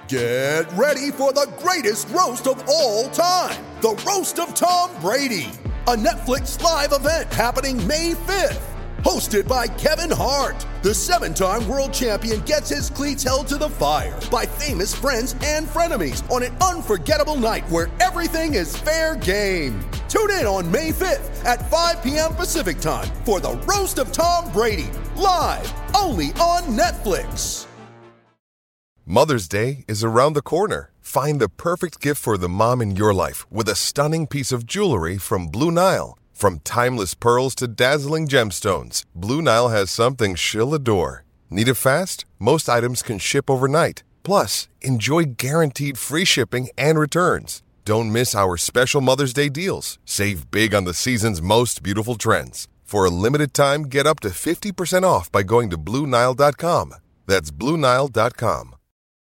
Get ready for the greatest roast of all time, the Roast of Tom Brady, a Netflix live event happening May 5th. Hosted by Kevin Hart, the 7-time world champion gets his cleats held to the fire by famous friends and frenemies on an unforgettable night where everything is fair game. Tune in on May 5th at 5 p.m. Pacific time for the Roast of Tom Brady, live only on Netflix. Mother's Day is around the corner. Find the perfect gift for the mom in your life with a stunning piece of jewelry from Blue Nile. From timeless pearls to dazzling gemstones, Blue Nile has something she'll adore. Need it fast? Most items can ship overnight. Plus, enjoy guaranteed free shipping and returns. Don't miss our special Mother's Day deals. Save big on the season's most beautiful trends. For a limited time, get up to 50% off by going to BlueNile.com. That's BlueNile.com.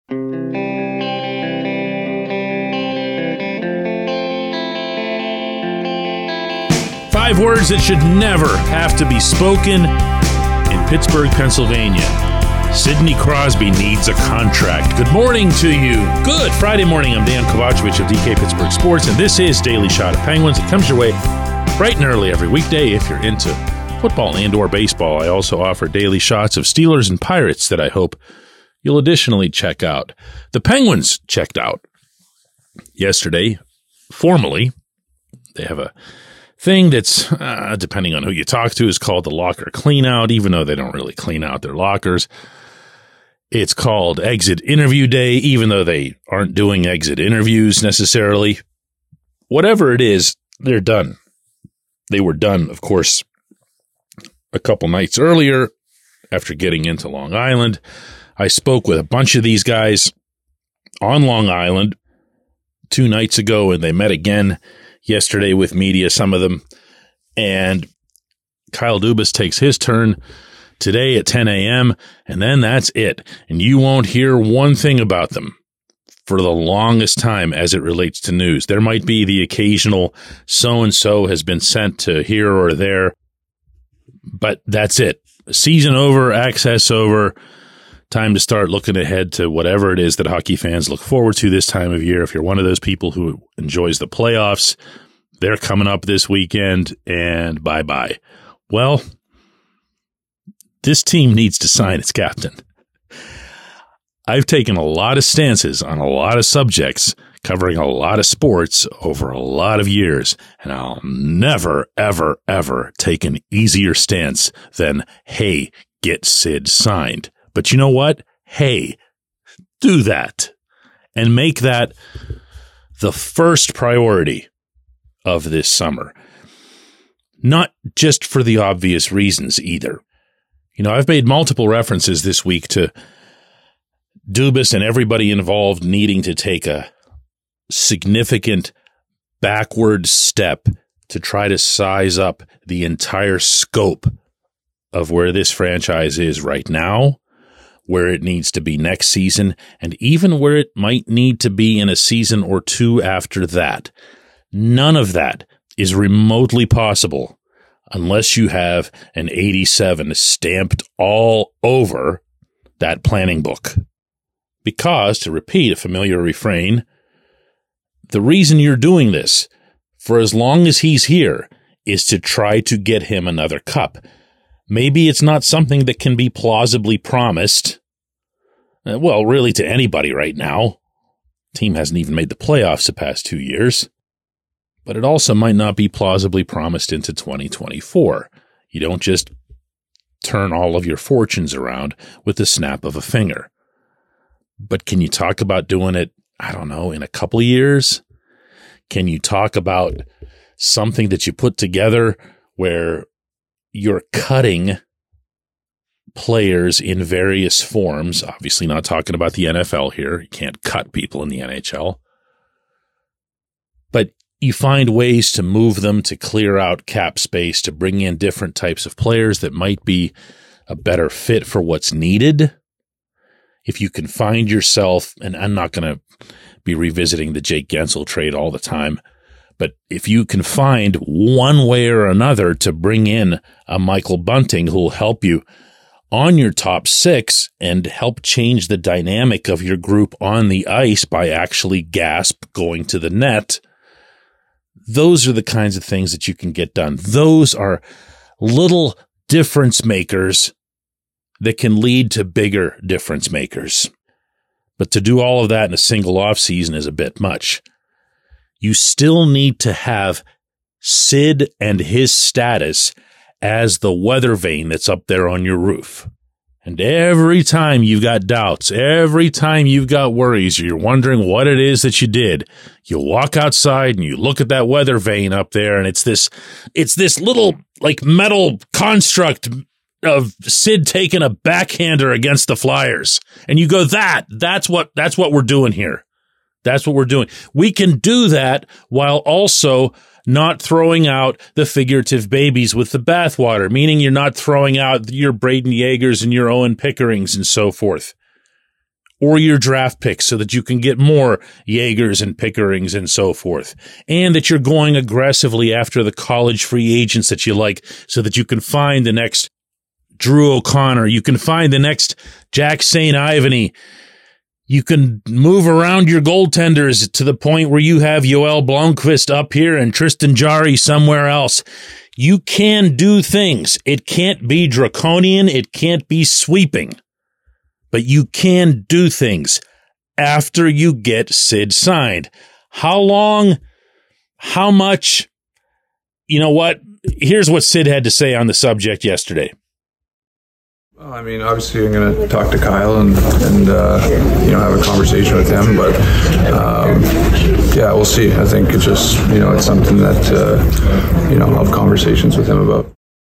5 words that should never have to be spoken in Pittsburgh, Pennsylvania. Sidney Crosby needs a contract. Good morning to you. Good Friday morning. I'm Dan Kovacevic of DK Pittsburgh Sports, and this is Daily Shot of Penguins. It comes your way bright and early every weekday if you're into football and or baseball. I also offer daily shots of Steelers and Pirates that I hope you'll additionally check out. The Penguins checked out yesterday, formally. They have a thing that's, depending on who you talk to, is called the locker cleanout, even though they don't really clean out their lockers. It's called exit interview day, even though they aren't doing exit interviews necessarily. Whatever it is, they're done. They were done, of course, a couple nights earlier after getting into Long Island. I spoke with a bunch of these guys on Long Island 2 nights ago, and they met again yesterday with media, some of them. And Kyle Dubas takes his turn today at 10 a.m., and then that's it. And you won't hear one thing about them for the longest time as it relates to news. There might be the occasional so-and-so has been sent to here or there, but that's it. Season over, access over. Time to start looking ahead to whatever it is that hockey fans look forward to this time of year. If you're one of those people who enjoys the playoffs, they're coming up this weekend, and bye-bye. Well, this team needs to sign its captain. I've taken a lot of stances on a lot of subjects, covering a lot of sports over a lot of years, and I'll never, ever, ever take an easier stance than, hey, get Sid signed. But you know what? Hey, do that and make that the first priority of this summer. Not just for the obvious reasons either. You know, I've made multiple references this week to Dubas and everybody involved needing to take a significant backward step to try to size up the entire scope of where this franchise is right now, where it needs to be next season, and even where it might need to be in a season or two after that. None of that is remotely possible unless you have an 87 stamped all over that planning book. Because, to repeat a familiar refrain, the reason you're doing this, for as long as he's here, is to try to get him another cup. Maybe it's not something that can be plausibly promised. Well, really to anybody right now. Team hasn't even made the playoffs the past 2 years. But it also might not be plausibly promised into 2024. You don't just turn all of your fortunes around with the snap of a finger. But can you talk about doing it, I don't know, in a couple of years? Can you talk about something that you put together where you're cutting players in various forms? Obviously not talking about the NFL here. You can't cut people in the NHL. But you find ways to move them, to clear out cap space, to bring in different types of players that might be a better fit for what's needed. If you can find yourself, and I'm not going to be revisiting the Jake Gensel trade all the time, but if you can find one way or another to bring in a Michael Bunting who will help you on your top six and help change the dynamic of your group on the ice by actually going to the net. Those are the kinds of things that you can get done. Those are little difference makers that can lead to bigger difference makers. But to do all of that in a single offseason is a bit much. You still need to have Sid and his status as the weather vane that's up there on your roof. And every time you've got doubts, every time you've got worries, you're wondering what it is that you did, you walk outside and you look at that weather vane up there, and it's this little like metal construct of Sid taking a backhander against the Flyers. And you go, that's what we're doing here. That's what we're doing. We can do that while also not throwing out the figurative babies with the bathwater, meaning you're not throwing out your Braden Yeagers and your Owen Pickerings and so forth, or your draft picks so that you can get more Yeagers and Pickerings and so forth, and that you're going aggressively after the college free agents that you like so that you can find the next Drew O'Connor, you can find the next Jack St. Ivany. You can move around your goaltenders to the point where you have Yoel Blomqvist up here and Tristan Jarry somewhere else. You can do things. It can't be draconian. It can't be sweeping. But you can do things after you get Sid signed. How long? How much? You know what? Here's what Sid had to say on the subject yesterday. Well, I mean, obviously, I'm going to talk to Kyle and have a conversation with him. But we'll see. I think it's just it's something that I'll have conversations with him about.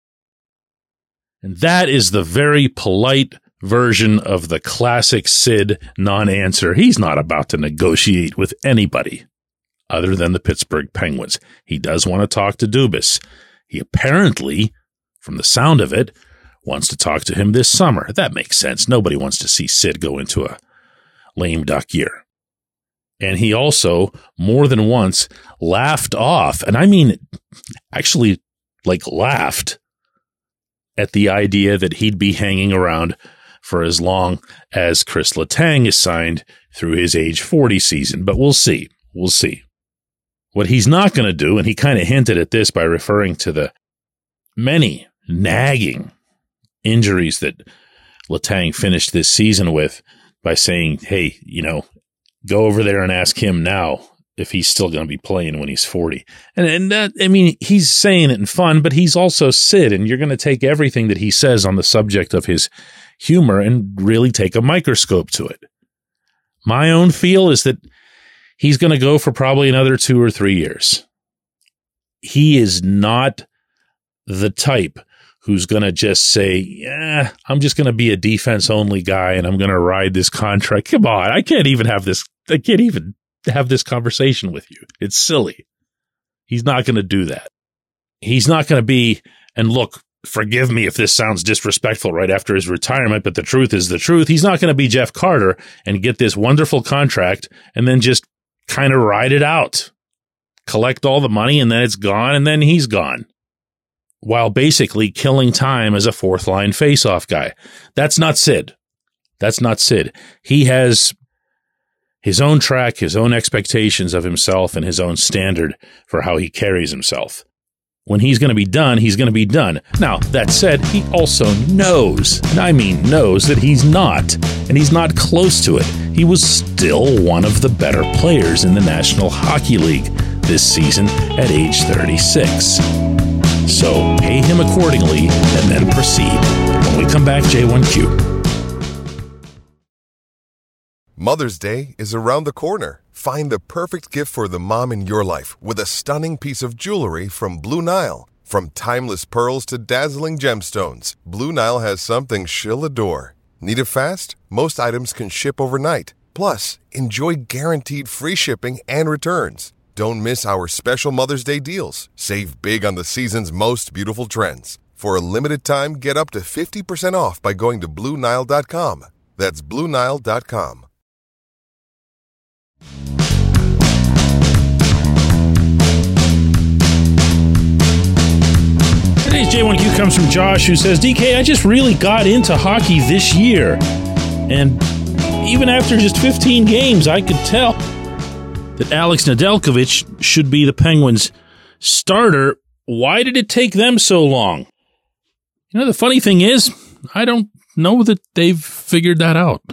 And that is the very polite version of the classic Sid non-answer. He's not about to negotiate with anybody other than the Pittsburgh Penguins. He does want to talk to Dubas. He apparently, from the sound of it, wants to talk to him this summer. That makes sense. Nobody wants to see Sid go into a lame duck year. And he also, more than once, laughed off, and I mean actually laughed at the idea that he'd be hanging around for as long as Chris Letang is signed through his age 40 season. But we'll see. We'll see. What he's not going to do, and he kind of hinted at this by referring to the many nagging injuries that Letang finished this season with, by saying, hey, go over there and ask him now if he's still going to be playing when he's 40. And that, I mean, he's saying it in fun, but he's also Sid, and you're going to take everything that he says on the subject of his humor and really take a microscope to it. My own feel is that he's going to go for probably another 2 or 3 years. He is not the type who's going to just say, I'm just going to be a defense-only guy and I'm going to ride this contract. Come on, I can't even have this conversation with you. It's silly. He's not going to do that. He's not going to be, and look, forgive me if this sounds disrespectful right after his retirement, but the truth is the truth. He's not going to be Jeff Carter and get this wonderful contract and then just kind of ride it out, collect all the money, and then it's gone, and then he's gone, while basically killing time as a fourth-line face-off guy. That's not Sid. That's not Sid. He has his own track, his own expectations of himself, and his own standard for how he carries himself. When he's going to be done, he's going to be done. Now, that said, he also knows, and I mean knows, that he's not, and he's not close to it. He was still one of the better players in the National Hockey League this season at age 36. So pay him accordingly and then proceed. When we come back, J1Q. Mother's Day is around the corner. Find the perfect gift for the mom in your life with a stunning piece of jewelry from Blue Nile. From timeless pearls to dazzling gemstones, Blue Nile has something she'll adore. Need it fast? Most items can ship overnight. Plus, enjoy guaranteed free shipping and returns. Don't miss our special Mother's Day deals. Save big on the season's most beautiful trends. For a limited time, get up to 50% off by going to BlueNile.com. That's BlueNile.com. Today's J1Q comes from Josh, who says, DK, I just really got into hockey this year. And even after just 15 games, I could tell that Alex Nedeljkovic should be the Penguins' starter. Why did it take them so long? You know, the funny thing is, I don't know that they've figured that out.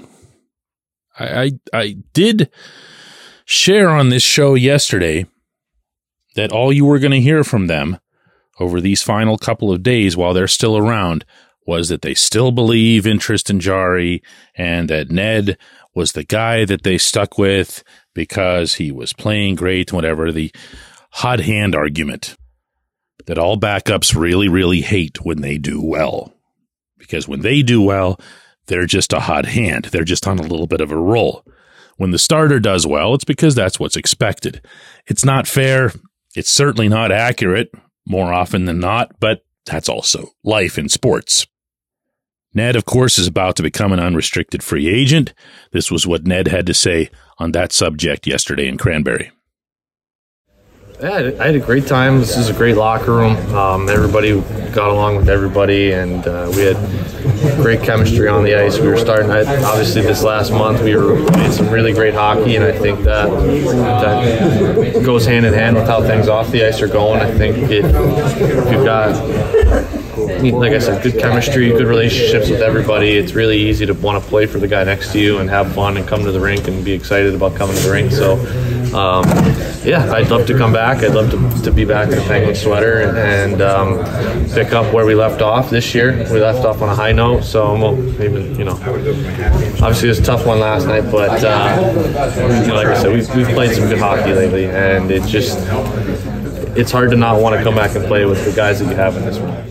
I did share on this show yesterday that all you were going to hear from them over these final couple of days while they're still around was that they still believe in Tristan Jarry and that Ned was the guy that they stuck with because he was playing great, whatever, the hot hand argument that all backups really, really hate when they do well. Because when they do well, they're just a hot hand. They're just on a little bit of a roll. When the starter does well, it's because that's what's expected. It's not fair. It's certainly not accurate more often than not, but that's also life in sports. Ned, of course, is about to become an unrestricted free agent. This was what Ned had to say on that subject yesterday in Cranberry. Yeah, I had a great time. This is a great locker room. Everybody got along with everybody, and we had great chemistry on the ice. We were starting, obviously, this last month. We made some really great hockey, and I think that goes hand in hand with how things off the ice are going. I think if you've got, like I said, good chemistry, good relationships with everybody, it's really easy to want to play for the guy next to you and have fun and come to the rink and be excited about coming to the rink. So, yeah, I'd love to come back. I'd love to be back in the Penguin sweater and pick up where we left off this year. We left off on a high note, so obviously it was a tough one last night, but like I said, we've played some good hockey lately, and it's hard to not want to come back and play with the guys that you have in this one.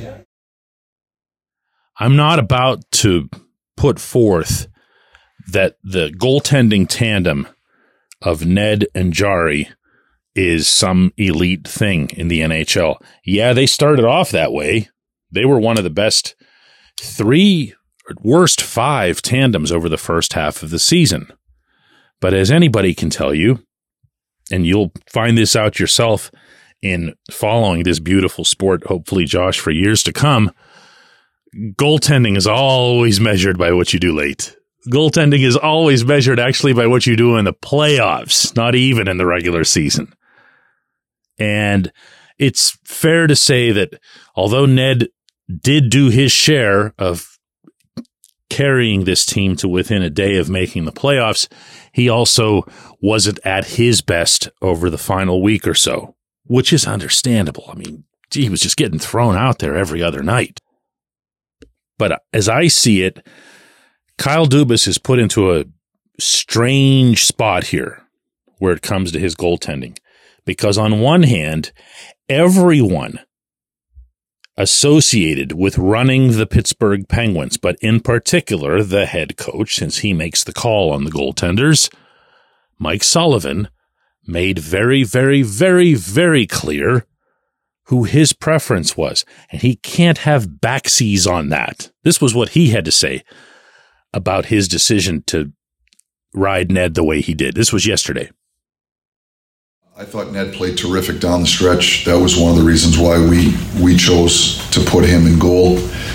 I'm not about to put forth that the goaltending tandem of Ned and Jarry is some elite thing in the NHL. Yeah, they started off that way. They were one of the best 3 or worst 5 tandems over the first half of the season. But as anybody can tell you, and you'll find this out yourself in following this beautiful sport, hopefully, Josh, for years to come, goaltending is always measured by what you do late. Goaltending is always measured actually by what you do in the playoffs, not even in the regular season. And it's fair to say that although Ned did do his share of carrying this team to within a day of making the playoffs, he also wasn't at his best over the final week or so, which is understandable. I mean, he was just getting thrown out there every other night. But as I see it, Kyle Dubas is put into a strange spot here where it comes to his goaltending. Because on one hand, everyone associated with running the Pittsburgh Penguins, but in particular the head coach, since he makes the call on the goaltenders, Mike Sullivan, made very, very, very, very clear who his preference was. And he can't have backsies on that. This was what he had to say about his decision to ride Ned the way he did. This was yesterday. I thought Ned played terrific down the stretch. That was one of the reasons why we chose to put him in goal.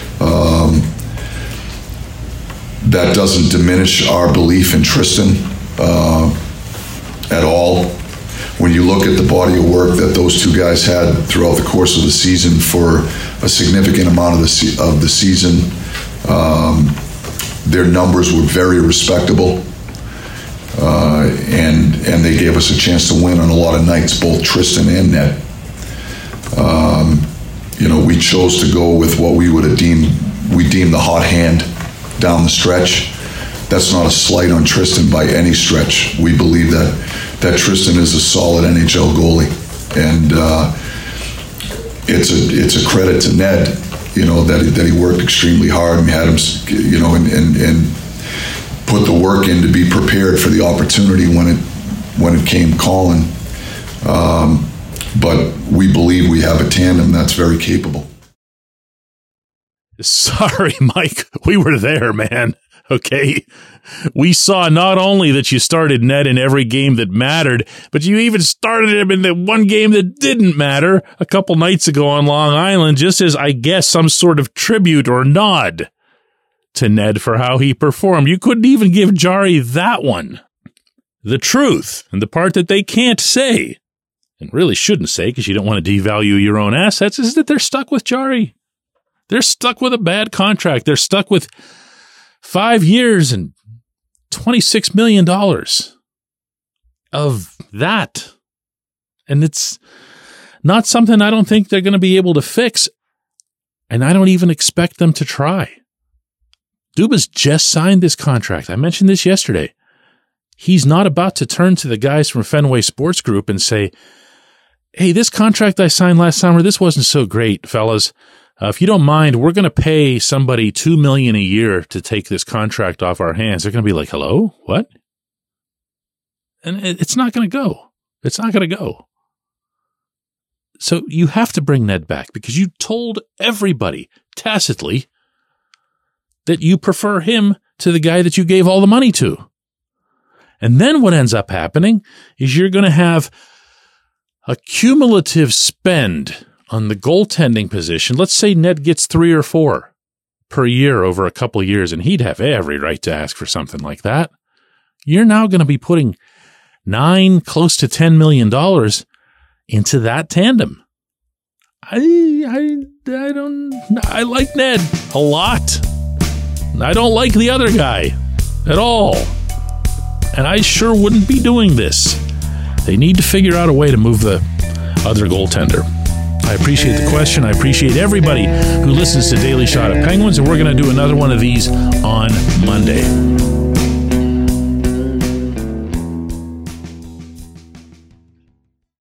That doesn't diminish our belief in Tristan at all. When you look at the body of work that those two guys had throughout the course of the season for a significant amount of the season, their numbers were very respectable, and they gave us a chance to win on a lot of nights, both Tristan and Ned. We chose to go with what we would have deemed the hot hand down the stretch. That's not a slight on Tristan by any stretch. We believe that Tristan is a solid NHL goalie, and it's a credit to Ned, that he worked extremely hard and had him, and put the work in to be prepared for the opportunity when it came calling. But we believe we have a tandem that's very capable. Sorry, Mike. We were there, man. Okay? We saw not only that you started Ned in every game that mattered, but you even started him in the one game that didn't matter a couple nights ago on Long Island, just as, I guess, some sort of tribute or nod to Ned for how he performed. You couldn't even give Jari that one. The truth, and the part that they can't say, and really shouldn't say because you don't want to devalue your own assets, is that they're stuck with Jari. They're stuck with a bad contract. They're stuck with 5 years and $26 million of that. And it's not something I don't think they're going to be able to fix. And I don't even expect them to try. Dubas just signed this contract. I mentioned this yesterday. He's not about to turn to the guys from Fenway Sports Group and say, hey, this contract I signed last summer, this wasn't so great, fellas. If you don't mind, we're going to pay somebody $2 million a year to take this contract off our hands. They're going to be like, hello? What? And it's not going to go. It's not going to go. So you have to bring Ned back because you told everybody tacitly that you prefer him to the guy that you gave all the money to. And then what ends up happening is you're going to have a cumulative spend on the goaltending position. Let's say Ned gets 3 or 4 per year over a couple of years, and he'd have every right to ask for something like that. You're now going to be putting $9, close to $10 million into that tandem. I like Ned a lot. I don't like the other guy at all. And I sure wouldn't be doing this. They need to figure out a way to move the other goaltender. I appreciate the question. I appreciate everybody who listens to Daily Shot of Penguins, and we're going to do another one of these on Monday.